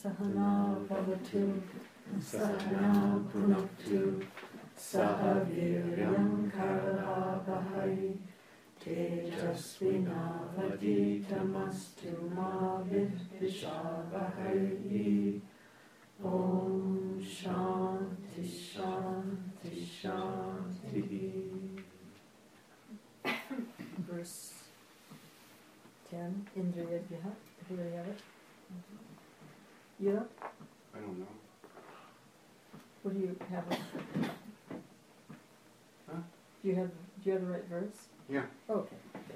Sahana Bhavatu, Sahana Punaktu, Saha Viryam Karavahai, Tejasvinavaditamastu ma Vidvishavahai. Om Shanti Shanti Shanti. Verse 10, Indriyabhyaha. Everybody have it? Yeah? I don't know. What do you have? Huh? Do you have the right verse? Yeah. Okay.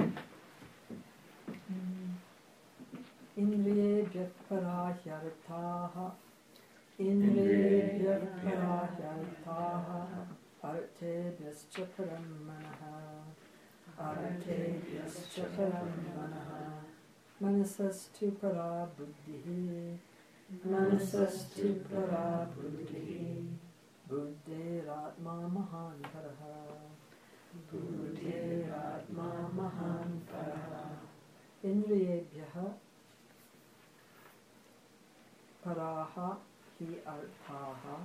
Indriyabhya parahyarthaha. Indriyabhya parahyarthaha. Artebhyascha param manaha. Artebhyascha param manaha. Manasastu para buddhihi. Manasastu para buddhihi. Buddhiratma mahan paraha. Buddhiratma mahan paraha. Indriyebhyaha paraha hi arthaha.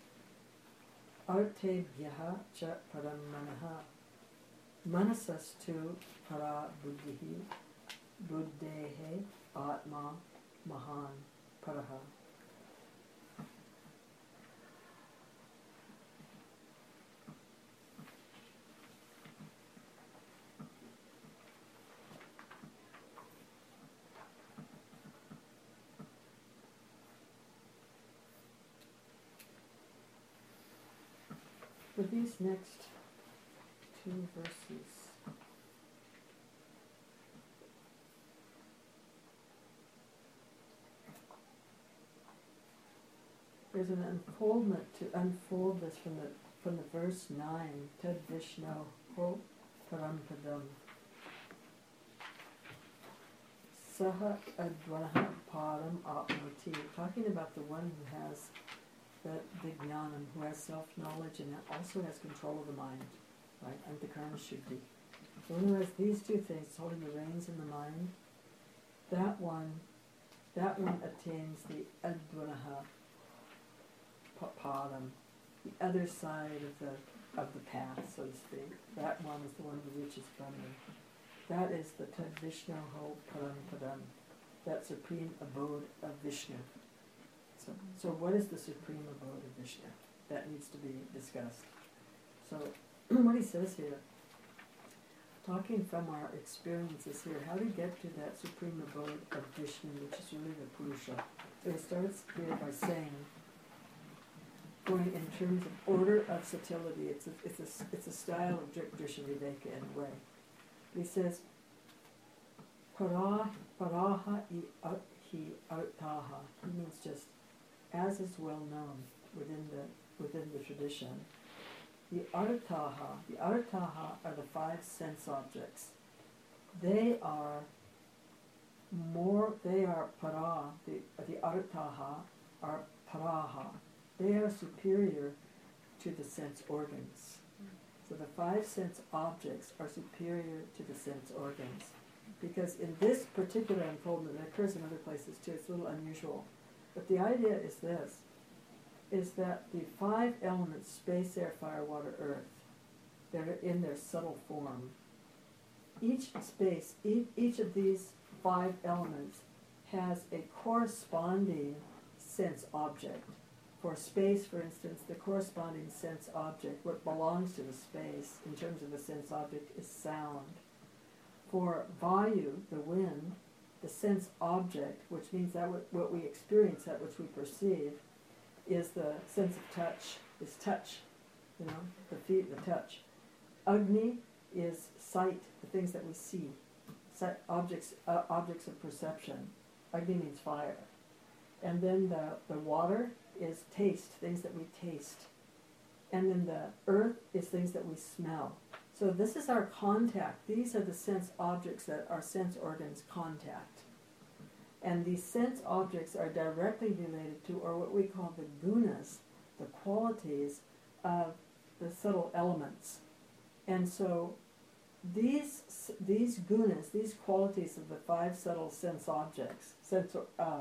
Artebhyaha cha param manaha. Manasastu para buddhihi. Buddhehe atma mahan paraha. For these next two verses, there's an unfoldment to unfold this from the verse 9, Tad Vishnu Ho Parampadam. Saha Advanaha Param Apnoti, talking about the one who has the Vijnanam, who has self-knowledge and also has control of the mind, right? Antakarana Shuddhi. The one who has these two things, holding the reins in the mind, that one attains the Advanaha Param, the other side of the path, so to speak. That one is the one who reaches Brahman. That is the Tad Vishnu Ho Parampadam, that supreme abode of Vishnu. So what is the supreme abode of Vishnu? That needs to be discussed. So what he says here, talking from our experiences here, how to get to that supreme abode of Vishnu, which is really the Purusha. So he starts here by saying, going in terms of order of subtlety, it's a style of Drishaviveka in a way. He says, Paraha hi artaha. He means just as is well known within the tradition. The artaha are the five sense objects. They are para. The artaha are paraha. They are superior to the sense organs. So the five sense objects are superior to the sense organs. Because in this particular unfoldment, it occurs in other places too, it's a little unusual. But the idea is this, is that the five elements, space, air, fire, water, earth, they're in their subtle form. Each of these five elements has a corresponding sense object. For space, for instance, the corresponding sense object, what belongs to the space in terms of a sense object, is sound. For Vayu, the wind, the sense object, which means that what we experience, that which we perceive, is the sense of touch, is touch, the feet, the touch. Agni is sight, the things that we see, sight, objects of perception. Agni means fire. And then the water is taste, things that we taste. And then the earth is things that we smell. So this is our contact. These are the sense objects that our sense organs contact. And these sense objects are directly related to, or what we call the gunas, the qualities of the subtle elements. And so these gunas, these qualities of the five subtle sense objects,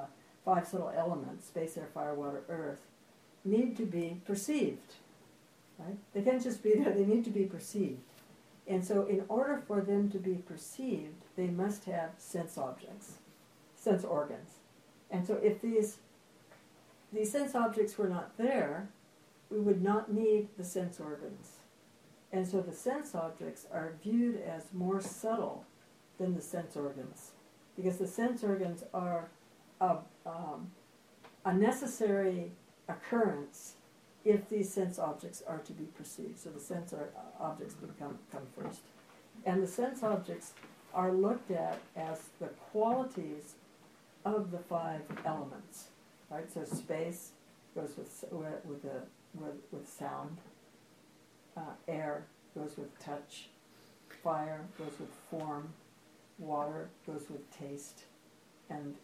five subtle elements, space, air, fire, water, earth, need to be perceived. Right? They can't just be there, they need to be perceived. And so in order for them to be perceived, they must have sense objects, sense organs. And so if these sense objects were not there, we would not need the sense organs. And so the sense objects are viewed as more subtle than the sense organs, because the sense organs are a necessary occurrence if these sense objects are to be perceived. So the sense objects come first. And the sense objects are looked at as the qualities of the five elements. Right? So space goes with sound. Air goes with touch. Fire goes with form. Water goes with taste. And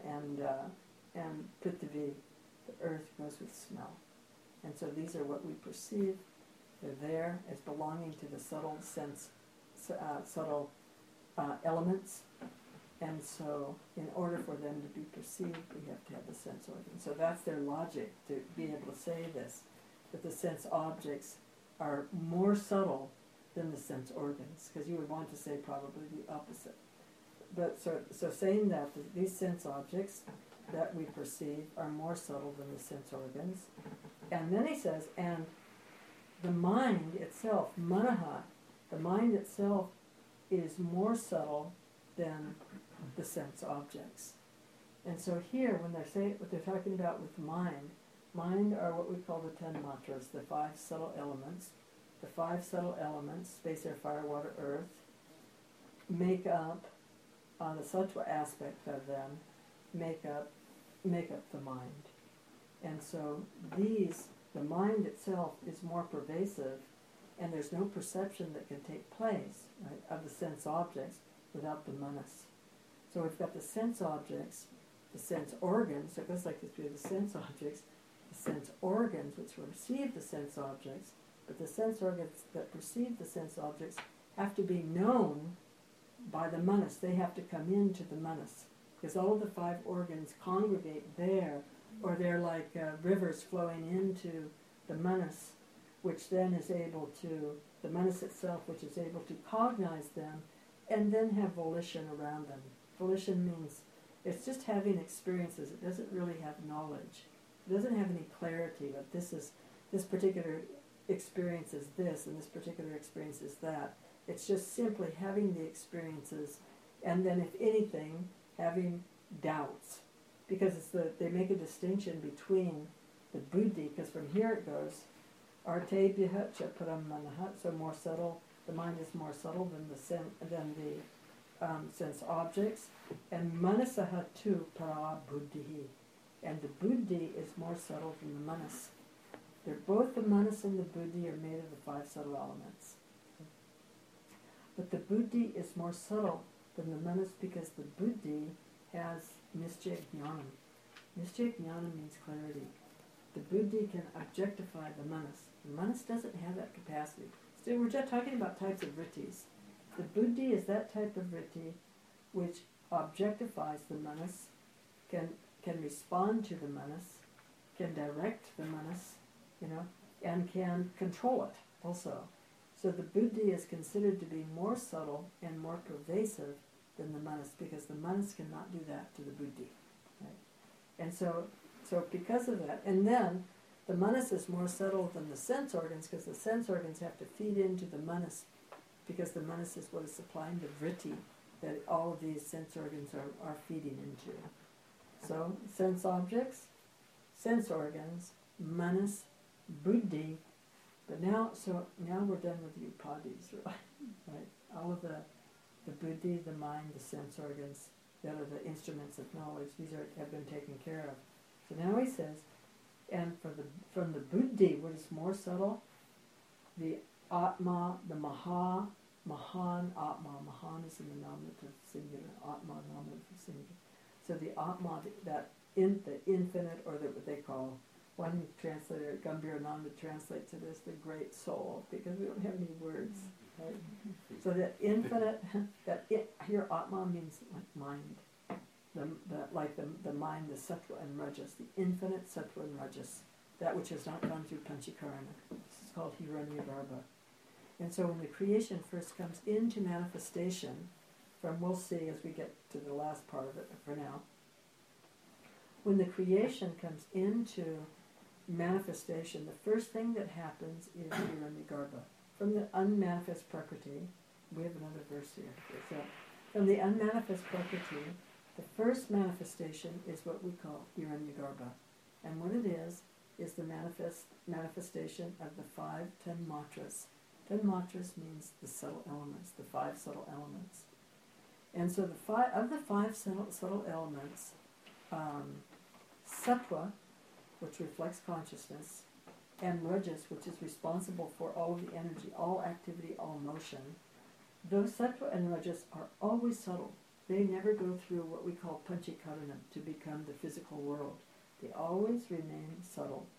Prithvi, the earth, goes with smell. And so these are what we perceive. They're there as belonging to the subtle sense, subtle elements. And so in order for them to be perceived, we have to have the sense organs. So that's their logic to be able to say this, that the sense objects are more subtle than the sense organs, because you would want to say probably the opposite. But so saying that these sense objects that we perceive are more subtle than the sense organs. And then he says, and the mind itself, manaha, the mind itself is more subtle than the sense objects. And so here, when what they're talking about with mind are what we call the 10 matras, the five subtle elements. The five subtle elements, space, air, fire, water, earth, make up, the sattva aspect of them, make up the mind. And so the mind itself is more pervasive, and there's no perception that can take place, right, of the sense objects without the manas. So we've got the sense objects, the sense organs, so it goes like this, we have the sense objects, the sense organs which receive the sense objects, but the sense organs that perceive the sense objects have to be known by the manas. They have to come into the manas, because all of the five organs congregate there, or they're like rivers flowing into the manas, which then is able to, the manas itself, which is able to cognize them and then have volition around them. Volition means it's just having experiences. It doesn't really have knowledge. It doesn't have any clarity that this particular experience is this and this particular experience is that. It's just simply having the experiences, and then if anything, having doubts. Because they make a distinction between the buddhi, because from here it goes, artebhya cha param manaha, so more subtle, the mind is more subtle than the sense objects, and manasaha tu para buddhi, and the buddhi is more subtle than the manas. They're both, the manas and the buddhi are made of the five subtle elements. But the buddhi is more subtle than the manas because the buddhi has nischaya jnanam. Nischaya jnanam means clarity. The buddhi can objectify the manas. The manas doesn't have that capacity. So we're just talking about types of vrittis. The buddhi is that type of vritti which objectifies the manas, can respond to the manas, can direct the manas, and can control it also. So the buddhi is considered to be more subtle and more pervasive than the manas, because the manas cannot do that to the buddhi. Right? And so because of that, and then the manas is more subtle than the sense organs, because the sense organs have to feed into the manas, because the manas is what is supplying the vritti that all of these sense organs are feeding into. So sense objects, sense organs, manas, buddhi. But now we're done with the upadhis, right? All of the buddhi, the mind, the sense organs, that are the instruments of knowledge. These have been taken care of. So now he says, and from the buddhi, what is more subtle, the atma, the mahan atma. Mahan is in the nominative singular. Atma, nominative singular. So the atma, the infinite, or what they call, one translator, Gambhirananda, translates it as the great soul, because we don't have any words. Right? So that infinite, here Atma means like mind. the mind, the sattva and rajas, the infinite sattva and rajas, that which has not gone through panchakarana. This is called Hiranyagarbha. And so when the creation first comes into manifestation, we'll see as we get to the last part of it, but for now, when the creation comes into manifestation, the first thing that happens is Hiranyagarbha. From the unmanifest Prakriti, we have another verse here. So, from the unmanifest Prakriti, the first manifestation is what we call Hiranyagarbha. And what it is the manifestation of the 5 tanmatras. Tanmatras means the subtle elements, the 5 subtle elements. And so the five subtle elements, sattva, which reflects consciousness, and rajas, which is responsible for all of the energy, all activity, all motion, those sattva and rajas are always subtle. They never go through what we call panchakarana to become the physical world. They always remain subtle.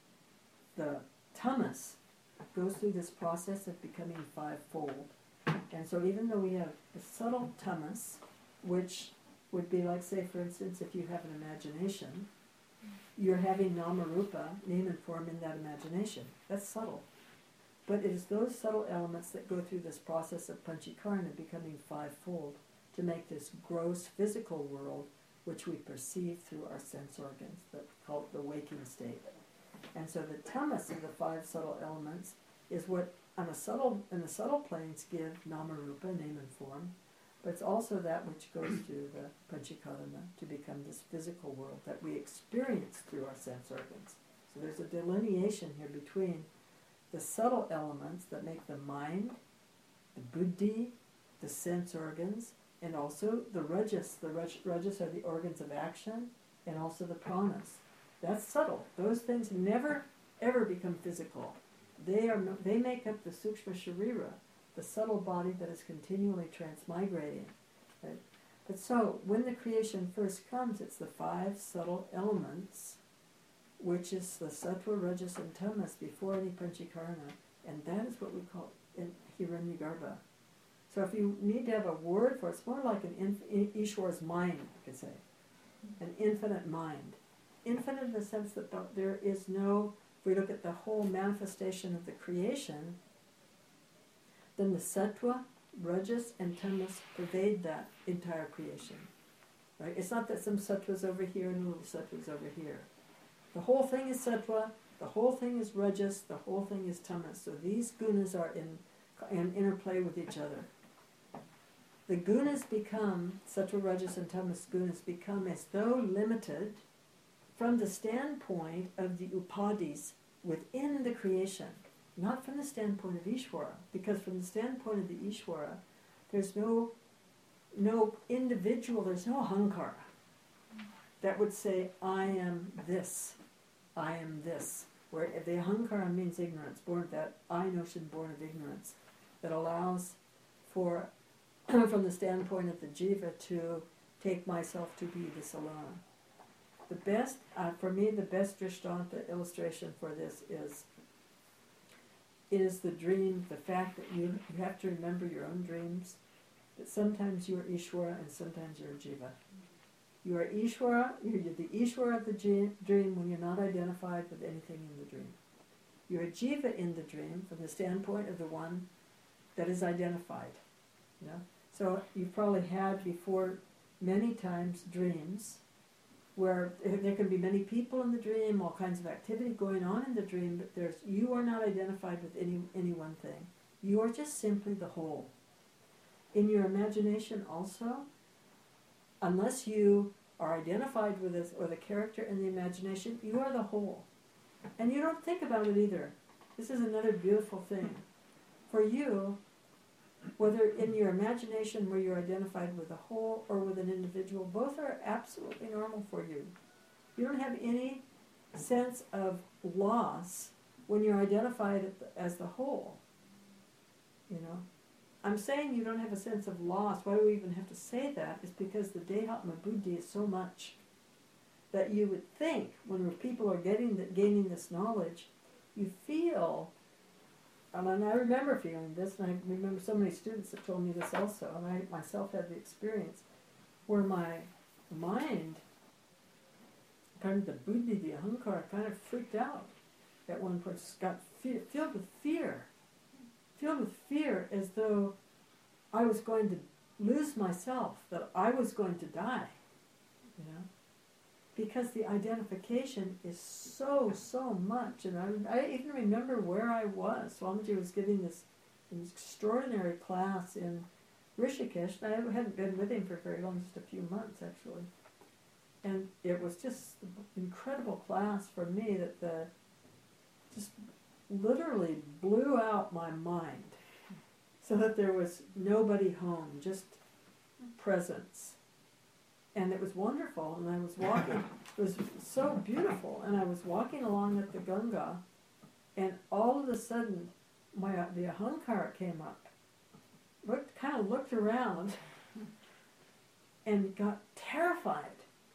The tamas goes through this process of becoming 5-fold. And so even though we have the subtle tamas, which would be like, say, for instance, if you have an imagination, you're having nama-rupa, name and form, in that imagination. That's subtle. But it is those subtle elements that go through this process of panchakarana becoming 5-fold to make this gross physical world which we perceive through our sense organs, that's called the waking state. And so the tamas of the 5 subtle elements is what in the subtle planes give nama-rupa, name and form, but it's also that which goes through the panchakarana to become this physical world that we experience through our sense organs. So there's a delineation here between the subtle elements that make the mind, the buddhi, the sense organs, and also the rajas. The rajas are the organs of action, and also the pranas. That's subtle. Those things never, ever become physical. They make up the sukshma sharira, the subtle body that is continually transmigrating. Right? But so, when the creation first comes, it's the 5 subtle elements, which is the sattva, rajas, and tamas before any panchakarana, and that is what we call in Hiranyagarbha. So if you need to have a word for it, it's more like an Ishwar's mind, I could say. An infinite mind. Infinite in the sense that there is no, if we look at the whole manifestation of the creation, then the sattva, rajas, and tamas pervade that entire creation. Right? It's not that some sattva's over here and a little sattva's over here. The whole thing is sattva, the whole thing is rajas, the whole thing is tamas. So these gunas are in interplay with each other. The gunas become, sattva, rajas, and tamas gunas become as though limited from the standpoint of the upadhis within the creation, not from the standpoint of Ishvara, because from the standpoint of the Ishvara, there's no individual, there's no ahankara that would say, I am this, where the ahankara means ignorance, that I notion born of ignorance, that allows for, from the standpoint of the jiva, to take myself to be this alone. The best, for me, the best drishtanta illustration for this is the dream, the fact that you have to remember your own dreams, that sometimes you are Ishvara and sometimes you're Jiva. You are Ishvara, you're the Ishvara of the dream when you're not identified with anything in the dream. You're a Jiva in the dream from the standpoint of the one that is identified. You know? So you've probably had before many times dreams where there can be many people in the dream, all kinds of activity going on in the dream, but you are not identified with any one thing. You are just simply the whole. In your imagination also, unless you are identified with this or the character in the imagination, you are the whole. And you don't think about it either. This is another beautiful thing. For you, whether in your imagination where you're identified with a whole or with an individual, both are absolutely normal for you. You don't have any sense of loss when you're identified as the whole. You know? I'm saying you don't have a sense of loss. Why do we even have to say that? Is because the Dehatma Buddhi is so much that you would think when people are gaining this knowledge, you feel. And I remember feeling this, and I remember so many students that told me this also, and I myself had the experience where my mind, kind of the buddhi, the ahankara, kind of freaked out at one point. Got filled with fear. Filled with fear as though I was going to lose myself, that I was going to die, you know, because the identification is so much. And I even remember where I was. Swamiji was giving this extraordinary class in Rishikesh. I hadn't been with him for very long, just a few months actually. And it was just an incredible class for me that just literally blew out my mind. So that there was nobody home, just presence. And it was wonderful, and I was walking, it was so beautiful, and I was walking along at the Ganga, and all of a sudden, the ahankara came up, kind of looked around, and got terrified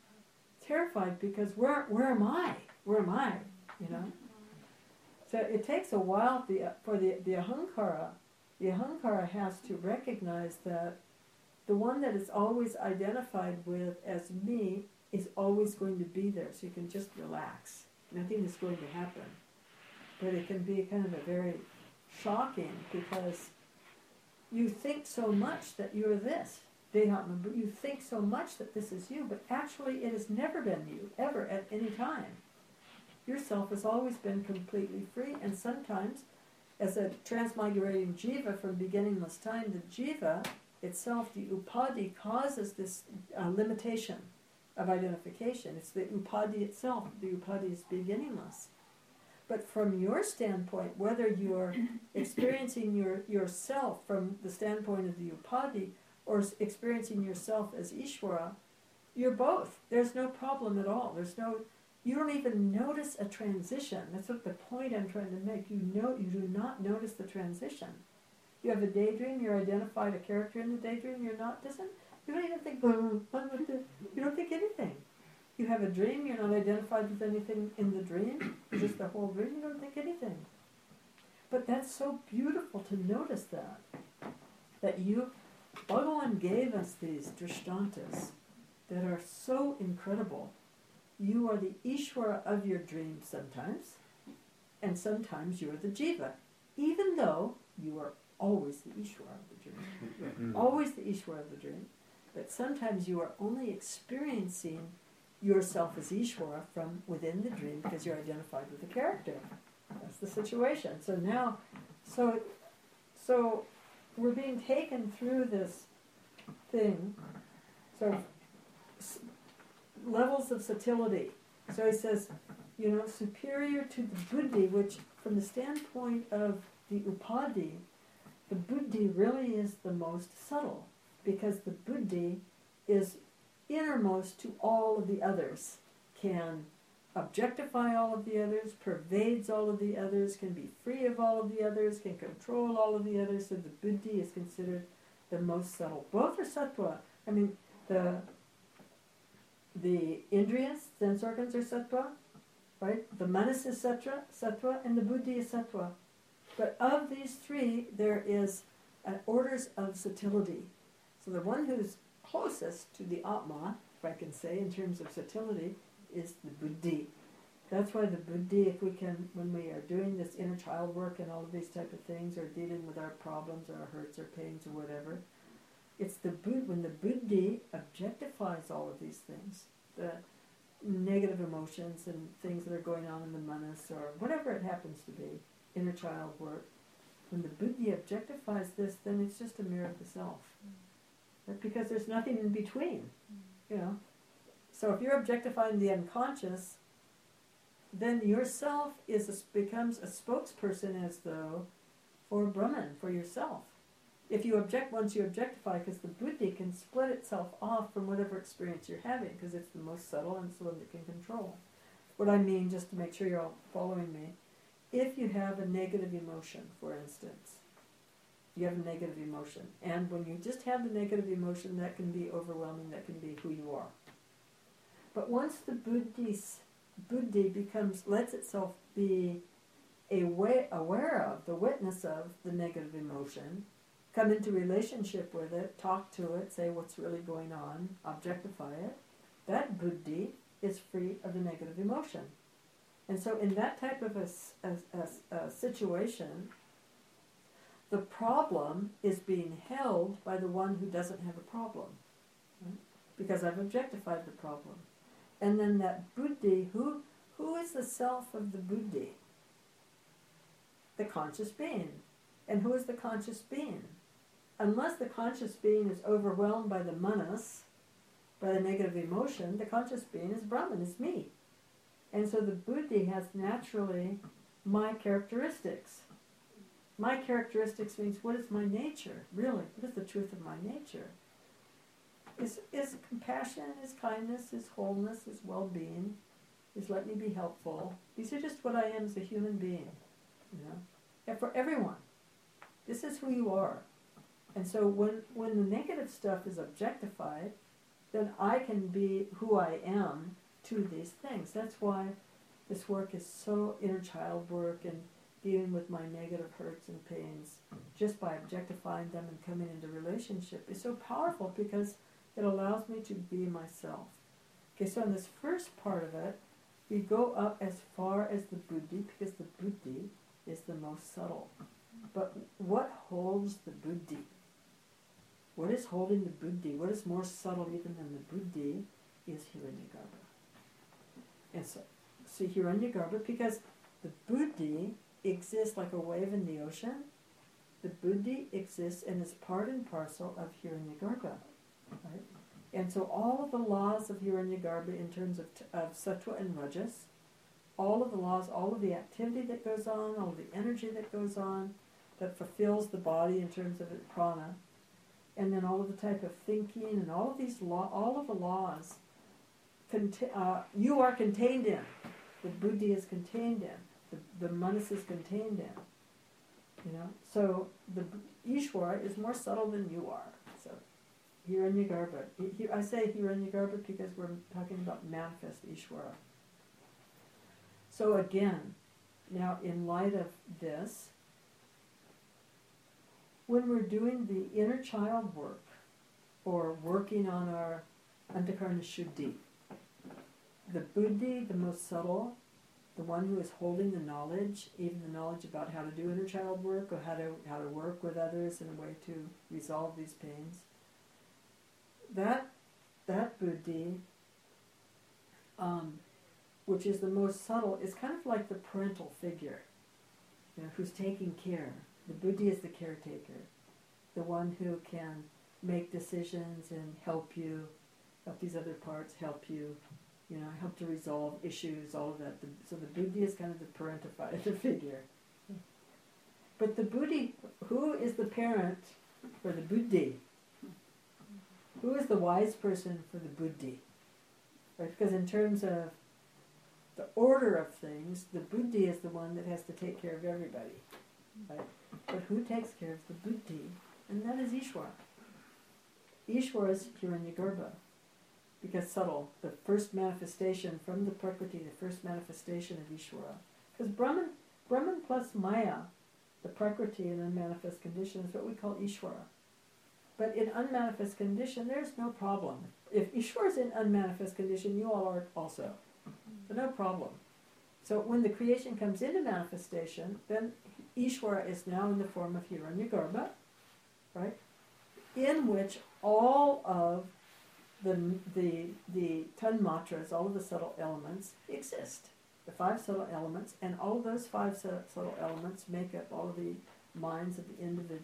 because where am I? Where am I? You know? So it takes a while for the ahankara. The ahankara has to recognize that the one that is always identified with as me is always going to be there. So you can just relax. Nothing is going to happen. But it can be kind of a very shocking because you think so much that you're this. You think so much that this is you, but actually it has never been you, ever, at any time. Yourself has always been completely free, and sometimes as a transmigrating jiva from beginningless time, the jiva itself, the upadhi, causes this limitation of identification. It's the upadhi itself. The upadhi is beginningless. But from your standpoint, whether you're experiencing yourself from the standpoint of the upadhi or experiencing yourself as Ishvara, you're both. There's no problem at all. You don't even notice a transition. That's what the point I'm trying to make. You do not notice the transition. You have a daydream, you're identified a character in the daydream, you don't even think, you don't think anything. You have a dream, you're not identified with anything in the dream, just the whole dream, you don't think anything. But that's so beautiful to notice that Bhagavan gave us these drishtantas that are so incredible. You are the Ishvara of your dream sometimes, and sometimes you are the jiva, even though you are always the Ishvara of the dream. You're always the Ishvara of the dream, but sometimes you are only experiencing yourself as Ishvara from within the dream because you're identified with the character. That's the situation. So now, so we're being taken through this thing. So levels of subtlety. So he says, superior to the buddhi, which from the standpoint of the upadhi, the buddhi really is the most subtle, because the buddhi is innermost to all of the others, can objectify all of the others, pervades all of the others, can be free of all of the others, can control all of the others, so the buddhi is considered the most subtle. Both are sattva. I mean, the indriyas, sense organs are sattva, right? The manas is sattva, and the buddhi is sattva. But of these three, there is orders of subtlety. So the one who's closest to the Atma, if I can say, in terms of subtlety, is the buddhi. That's why the buddhi, when we are doing this inner child work and all of these type of things, or dealing with our problems, or our hurts, or pains, or whatever, it's when the buddhi objectifies all of these things, the negative emotions and things that are going on in the manas, or whatever it happens to be, inner child work. When the buddhi objectifies this, then it's just a mirror of the self. Right? Because there's nothing in between, So if you're objectifying the unconscious, then yourself becomes a spokesperson as though for Brahman, for yourself. Once you objectify, because the buddhi can split itself off from whatever experience you're having, because it's the most subtle and it's the one that can control. What I mean, just to make sure you're all following me, if you have a negative emotion, for instance, you have a negative emotion, and when you just have the negative emotion, that can be overwhelming, that can be who you are. But once the buddhi lets itself be aware of, the witness of the negative emotion, come into relationship with it, talk to it, say what's really going on, objectify it, that buddhi is free of the negative emotion. And so in that type of a situation, the problem is being held by the one who doesn't have a problem, right? Because I've objectified the problem. And then that buddhi, who is the self of the buddhi? The conscious being. And who is the conscious being? Unless the conscious being is overwhelmed by the manas, by the negative emotion, the conscious being is Brahman, is me. And so the buddhi has naturally my characteristics. My characteristics means, what is my nature, really? What is the truth of my nature? Is compassion, is kindness, is wholeness, is well-being, is let me be helpful. These are just what I am as a human being, you know? And for everyone, this is who you are. And so when the negative stuff is objectified, then I can be who I am to these things. That's why this work is so inner child work and dealing with my negative hurts and pains, just by objectifying them and coming into relationship, is so powerful because it allows me to be myself. Okay, so in this first part of it, we go up as far as the buddhi, because the buddhi is the most subtle. But what holds the buddhi? What is holding the buddhi? What is more subtle even than the buddhi is Hiranyagarbha. And so Hiranyagarbha, because the buddhi exists like a wave in the ocean, the buddhi exists and is part and parcel of Hiranyagarbha. Right? And so all of the laws of Hiranyagarbha in terms of sattva and rajas, all of the laws, all of the activity that goes on, all of the energy that goes on, that fulfills the body in terms of its prana, and then all of the type of thinking and all of these all of the laws, you are contained in. The buddhi is contained in. The manas is contained in. You know, so the Ishvara is more subtle than you are. So Hiranyagarbha. I say Hiranyagarbha because we're talking about manifest Ishvara. So again, now in light of this, when we're doing the inner child work, or working on our Antakarana Shuddhi, the buddhi, the most subtle, the one who is holding the knowledge, even the knowledge about how to do inner child work, or how to work with others in a way to resolve these pains, that buddhi, which is the most subtle, is kind of like the parental figure, you know, who's taking care. The buddhi is the caretaker, the one who can make decisions and help these other parts help you, you know, help to resolve issues, all of that. So the buddhi is kind of the parentified figure. But the buddhi, who is the parent for the buddhi? Who is the wise person for the buddhi? Right? Because in terms of the order of things, the buddhi is the one that has to take care of everybody. Right? But who takes care of the buddhi? And that is Ishvara. Ishvara is Hiranyagarbha. Because subtle, the first manifestation from the Prakriti, the first manifestation of Ishvara. Because Brahman plus Maya, the Prakriti in unmanifest condition, is what we call Ishvara. But in unmanifest condition, there's no problem. If Ishvara is in unmanifest condition, you all are also. So no problem. So when the creation comes into manifestation, then Ishvara is now in the form of Hiranyagarbha, right? In which all of the tanmatras, all of the subtle elements exist. The 5 subtle elements, and all of those 5 subtle elements make up all of the minds of the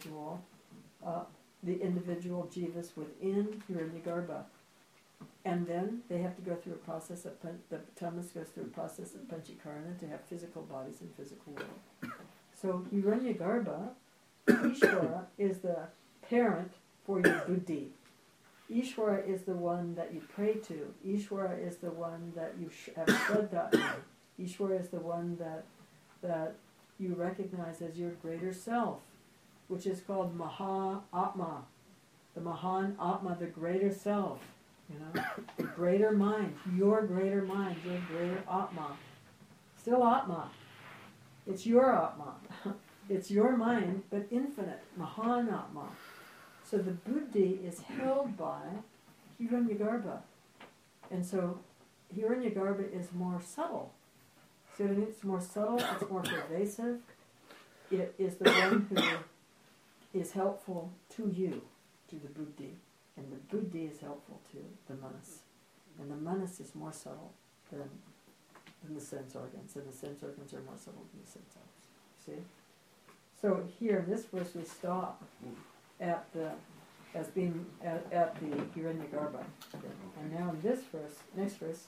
individual jivas within Hiranyagarbha. And then they have to go through a process of, the tamas goes through a process of panchikarana to have physical bodies and physical world. So Hiranyagarbha, Ishvara, is the parent for your buddhi. Ishvara is the one that you pray to. Ishvara is the one that you have shraddha in. Ishvara is the one that you recognize as your greater self, which is called Maha Atma. The Mahan Atma, the greater self. You know, the greater mind, your greater Atma. Still Atma. It's your Atma. It's your mind, but infinite, Mahan Atma. So the buddhi is held by Hiranyagarbha. And so Hiranyagarbha is more subtle. See what I mean? It's more subtle, it's more pervasive. It is the one who is helpful to you, to the buddhi. And the buddhi is helpful to the manas. And the manas is more subtle than the sense organs. And the sense organs are more subtle than the sense organs. See? So here in this verse we stop at the Hiranyagarbha. And now in this verse, next verse,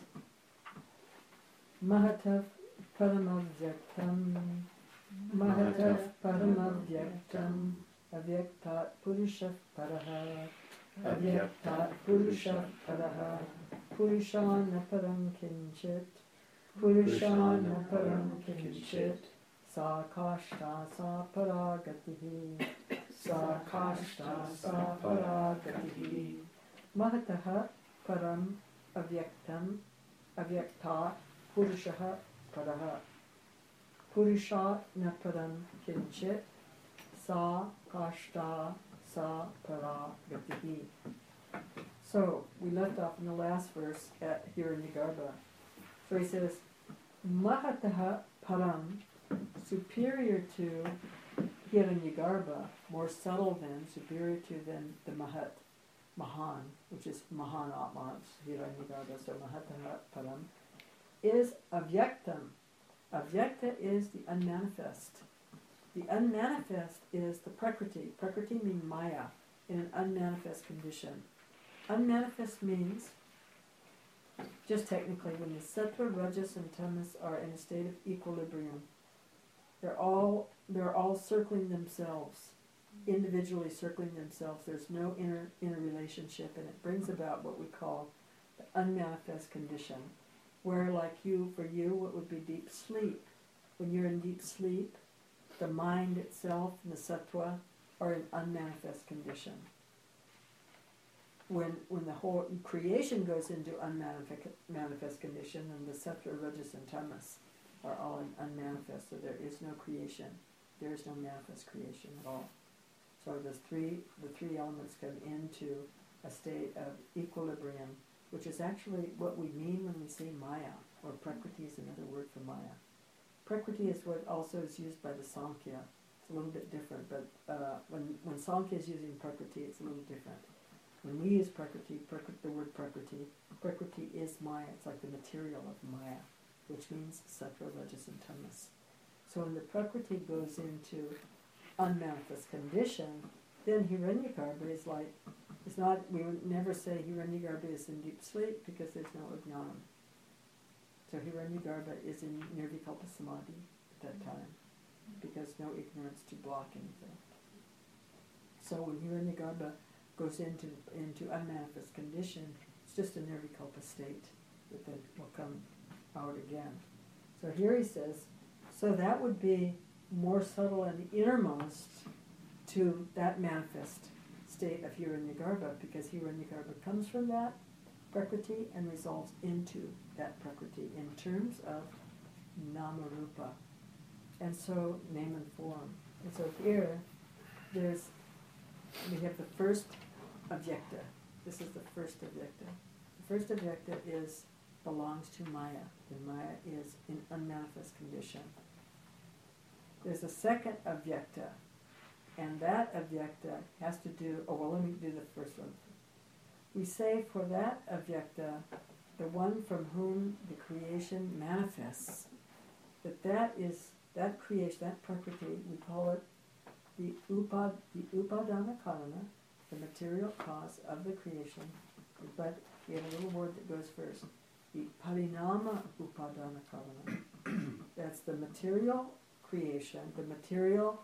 Mahatav Paramavyaktam Mahatav Paramavyaktam Avyaktat Purusha Paraha Avyaktat Purusha Paraha Purushana Param Kinchit Purushana Param Kinchit Sa Kashta Sa Paragatihi Sa Kashta Sa Paragatihi Mahataha Param Avyaktam Avyaktat Purushaha Paraha Purusha Naparam Kinchit Sa Kashta Sa Paragatihi. So we left off in the last verse at Hiranyagarbha. So he says, Mahataha Param, superior to Hiranyagarbha, more subtle than, superior to than the Mahat, Mahan, which is Mahan Atma, Hiranyagarbha, so Mahataha Param, is Avyaktam. Avyakta is the unmanifest. The unmanifest is the Prakriti. Prakriti means Maya, in an unmanifest condition. Unmanifest means, just technically, when the Sattva, Rajas, and Tamas are in a state of equilibrium, they're all circling themselves, individually circling themselves. There's no inner relationship, and it brings about what we call the unmanifest condition. Where, like for you, what would be deep sleep? When you're in deep sleep, the mind itself and the sattva are in unmanifest condition. When the whole creation goes into unmanifest condition, and the sattva, rajas, and tamas are all in unmanifest, so there is no creation. There is no manifest creation at all. So the three elements come into a state of equilibrium, which is actually what we mean when we say Maya, or Prakriti is another word for Maya. Prakriti is what also is used by the Sankhya. It's a little bit different, but when Sankhya is using Prakriti, it's a little different. When we use Prakriti, the word Prakriti is Maya. It's like the material of Maya, which means Sattva, Rajas, and Tamas. So when the Prakriti goes into unmanifest condition, then Hiranyagarbha is like, it's not, we would never say Hiranyagarbha is in deep sleep because there's no Ajnanam. So Hiranyagarbha is in Nirvikalpa Samadhi at that time because no ignorance to block anything. So when Hiranyagarbha goes into unmanifest condition, it's just a Nirvikalpa state that then will come out again. So here he says, so that would be more subtle and the innermost to that manifest state of Hiranyagarbha, because Hiranyagarbha comes from that Prakriti and resolves into that Prakriti in terms of Nama-rupa. And so, name and form. And so here, we have the first Avyakta. This is the first Avyakta. The first Avyakta belongs to Maya, and Maya is in unmanifest condition. There's a second Avyakta, and that Avyakta has to do, let me do the first one. We say for that Avyakta, the one from whom the creation manifests, that creation, that Prakriti, we call it the Upadana Karana, the material cause of the creation, but we have a little word that goes first. The Parinama Upadana Karana. That's the material creation, the material,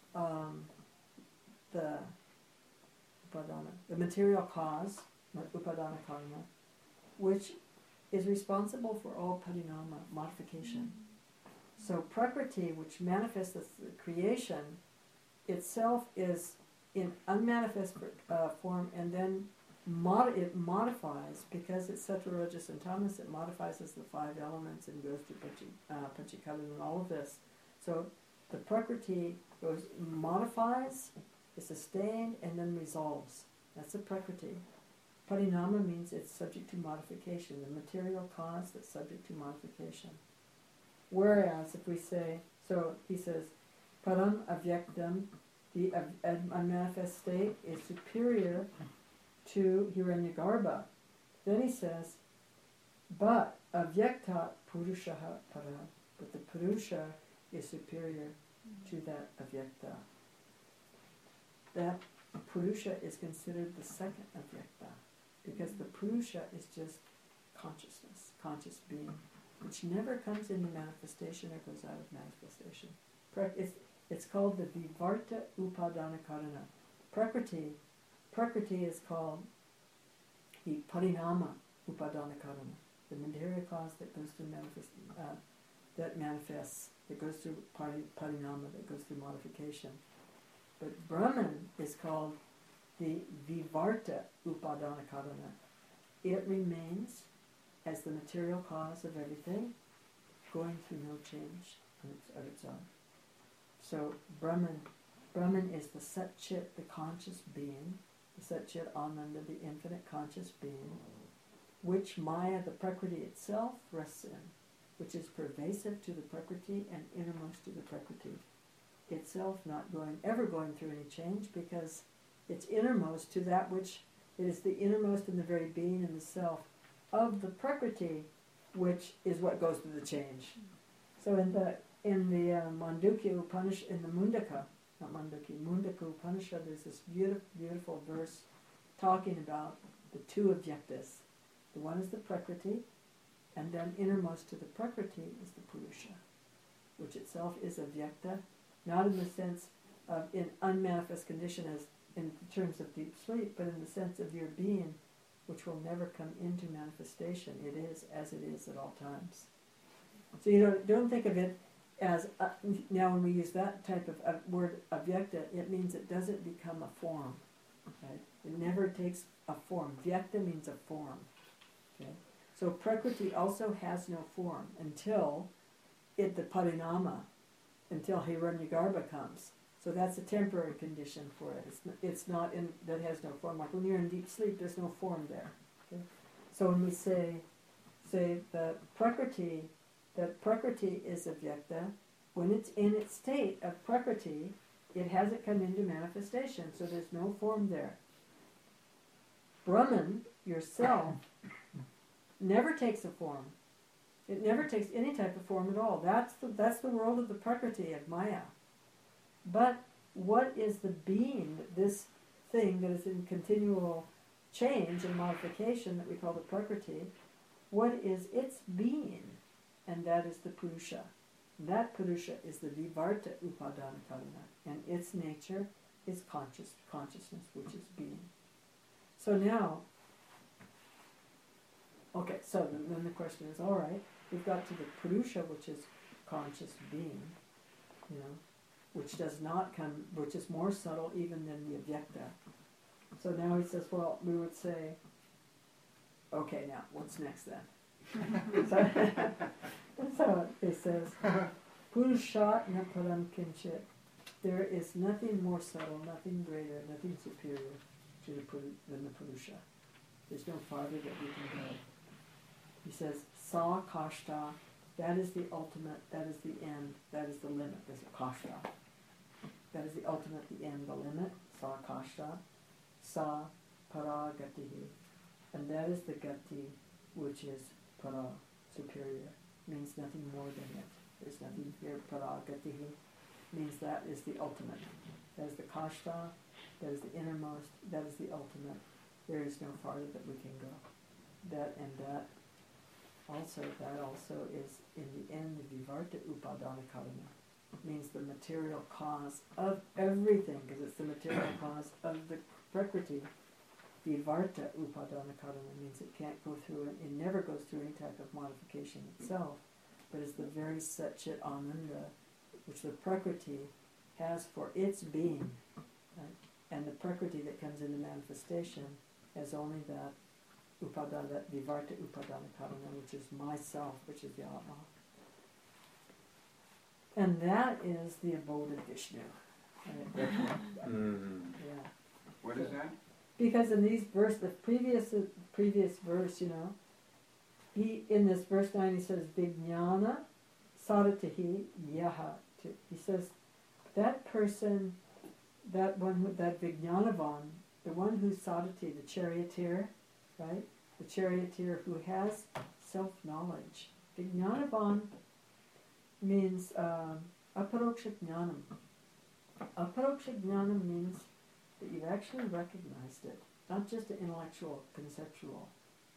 the material cause, Upadana Karana, which is responsible for all Parinama, modification. So Prakriti, which manifests as the creation, itself is in unmanifest form, and then it modifies, because it's Sattva, Rajas, and Tamas, it modifies as the five elements and goes to Panchikala and all of this. So the Prakriti modifies, is sustained, and then resolves. That's the Prakriti. Parinama means it's subject to modification, the material cause that's subject to modification. Whereas if we say, so he says, Param avyaktam, the unmanifest state, is superior to Hiranyagarbha. Then he says, but avyakta purushaha para, but the purusha is superior to that avyakta. That purusha is considered the second avyakta, because the purusha is just consciousness, conscious being, which never comes into manifestation or goes out of manifestation. It's called the Vivarta Upadana Karana. Prakriti is called the Parinama Upadana Karana, the material cause that goes through that manifests, that goes through Parinama, that goes through modification. But Brahman is called the Vivarta Upadana Karana. It remains as the material cause of everything, going through no change of its own. So Brahman is the Sat-Chit, the conscious being, the Sat-Chit Ananda, the infinite conscious being, which Maya, the Prakriti itself, rests in, which is pervasive to the Prakriti and innermost to the Prakriti itself, not ever going through any change, because it's innermost to that which it is the innermost in the very being and the self of the Prakriti, which is what goes through the change. So in the Mandukya Upanishad, in the Mundaka Upanishad, there's this beautiful verse talking about the two avyaktas. The one is the Prakriti, and then innermost to the Prakriti is the Purusha, which itself is avyakta, not in the sense of in unmanifest condition as in terms of deep sleep, but in the sense of your being, which will never come into manifestation. It is as it is at all times. So you don't think of it as, now when we use that type of word avyakta, it means it doesn't become a form. Right? It never takes a form. Vyakta means a form. Okay? So Prakriti also has no form until the Parinama, until Hiranyagarbha comes. So that's a temporary condition for it. It's not in, that has no form. Like when you're in deep sleep, there's no form there. Okay? So when we say that Prakriti is avyakta, when it's in its state of Prakriti, it hasn't come into manifestation, so there's no form there. Brahman, yourself, never takes a form. It never takes any type of form at all. That's the world of the Prakriti, of Maya. But what is the being, this thing that is in continual change and modification that we call the Prakriti, what is its being? And that is the Purusha. That Purusha is the Vivarta Upadana Karana, and its nature is consciousness, which is being. So now, okay, so then the question is, all right, we've got to the Purusha, which is conscious being, which does not come, which is more subtle even than the avyakta. So now he says, well, we would say, okay, now, what's next then? So it says, Purushat na param kinchit. There is nothing more subtle, nothing greater, nothing superior than the Purusha. There's no farther that we can go. He says, Sa kashta, that is the ultimate, that is the end, that is the limit. There's a kashta. That is the ultimate, the end, the limit. Sa kashta. Sa para gatihi. And that is the gati, which is para, superior. Means nothing more than it. There's nothing here. Para gatihi means that is the ultimate. That is the kashta. That is the innermost. That is the ultimate. There is no farther that we can go. That also is in the end the Vivarta Upadana Karana. Means the material cause of everything, because it's the material cause of the Prakriti. Vivarta Upadana Karana means it can't go through, it never goes through any type of modification itself, but it's the very Sat-Chit Ananda which the Prakriti has for its being. Right? And the Prakriti that comes into manifestation has only that Upadana, that Vivarta Upadana Karana, which is myself, which is the Atma. And that is the abode of Vishnu. Right? Yeah. What is that? Because in the previous verse, he, in this verse 9, he says, Vijnana saratihi yaha. He says, that person, that Vijnanavan, the one who's sarati, the charioteer, right? The charioteer who has self-knowledge. Vijnanavan means aparoksha jnanam. Aparoksha jnanam means that you've actually recognized it, not just an intellectual, conceptual.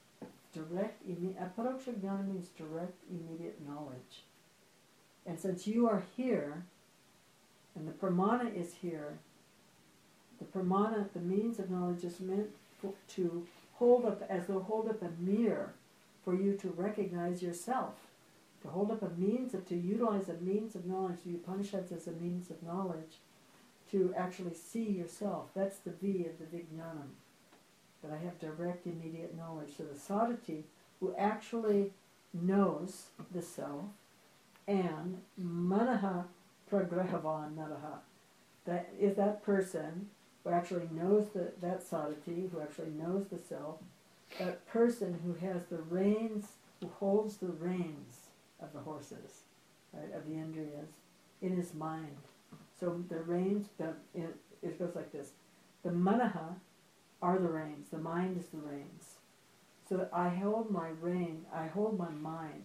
Aparoksha jnana means direct, immediate knowledge. And since you are here, and the pramana is here, the pramana, the means of knowledge, is meant to hold up, as though hold up a mirror for you to recognize yourself. To hold up a means of, to utilize a means of knowledge, the Upanishads as a means of knowledge, to actually see yourself. That's the V of the Vijnanam, that I have direct, immediate knowledge. So the Sadhati, who actually knows the self, and Manaha Pragrahavan Naraha, that is that person who actually knows that Sadhati, who actually knows the self, that person who has the reins, who holds the reins of the horses, right, of the Indriyas, in his mind. So the reins, it goes like this. The Manaha are the reins, the mind is the reins. So that I hold my rein, I hold my mind.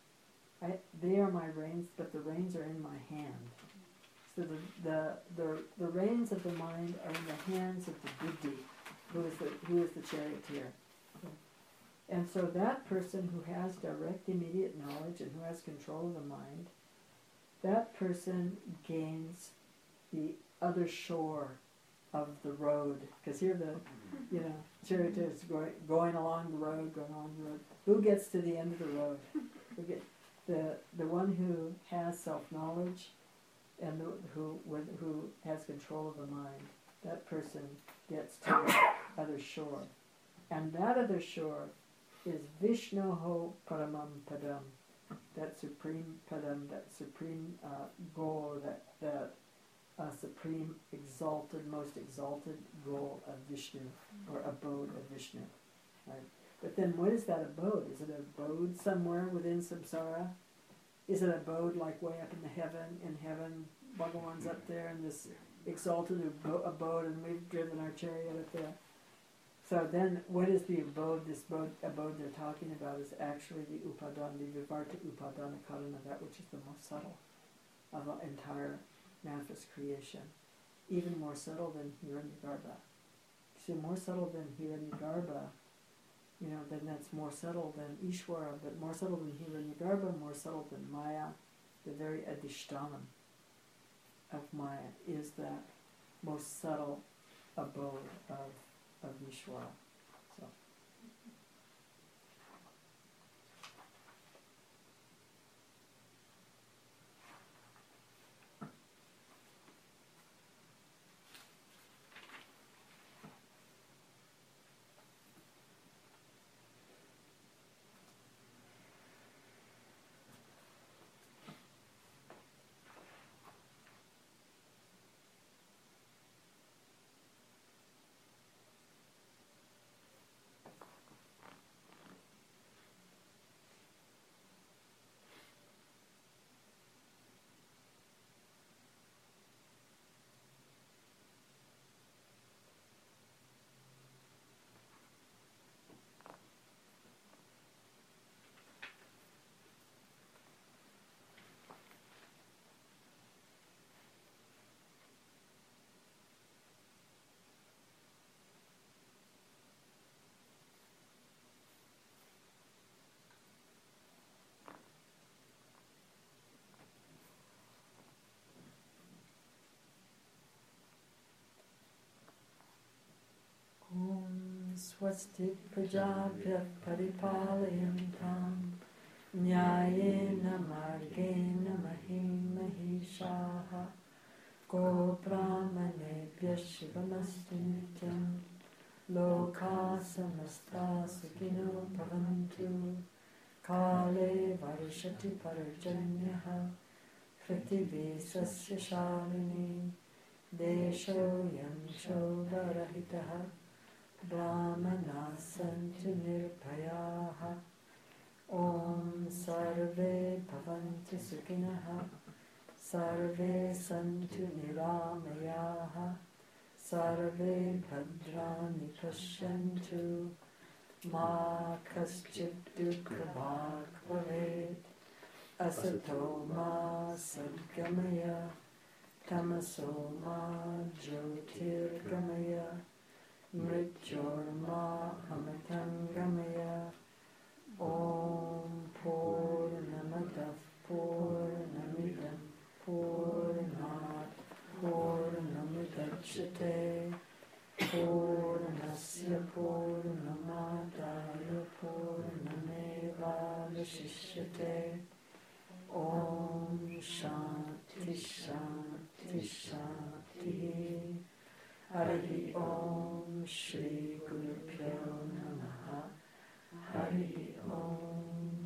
They are my reins, but the reins are in my hand. So the reins of the mind are in the hands of the buddhi, who is the charioteer. And so that person who has direct, immediate knowledge and who has control of the mind, that person gains the other shore of the road. Because here the charioteer is going along the road, Who gets to the end of the road? The one who has self-knowledge and who has control of the mind. That person gets to the other shore. And that other shore is Vishnoho Paramam Padam, that supreme Padam, that supreme goal, that supreme exalted, most exalted goal of Vishnu, or abode of Vishnu. Right? But then what is that abode? Is it an abode somewhere within samsara? Is it an abode like way up in heaven, Bhagavan's up there in this exalted abode, and we've driven our chariot up there? So then, what is the abode? This abode they're talking about is actually the upadana, the vivarta upadana karana, that which is the most subtle of the entire manifest creation. Even more subtle than Hiranyagarbha. So more subtle than Hiranyagarbha, then that's more subtle than Ishvara, but more subtle than Hiranyagarbha, more subtle than Maya. The very adhishtanam of Maya is that most subtle abode of Ishvara. So. Swasti prajabhya paripalayantam nyayena margena mahishaha go brahmanebhya shivamastu nityam loka samasta sukhino bhavantu kale varshati parjanyaha prithvi sasya shalini desho yam shodarahitaha brahmana santu nirpayaha. Om sarve bhavantu sukhinaha. Sarve santu niramayaha. Sarve bhadrani pashyantu. Ma kaschid dukkha bhag bhavet. Asato ma sadgamaya. Tamaso ma jyotirgamaya. Mrityorma amatangamaya. Om Purnamadav Purnamidam Purnat Purnamudachyate Purnasya Purnamadaya Purnameva Vashishyate. Om Shanti Shanti Shanti. Hari Om Shri Guru Pyo Namaha. Hari Om.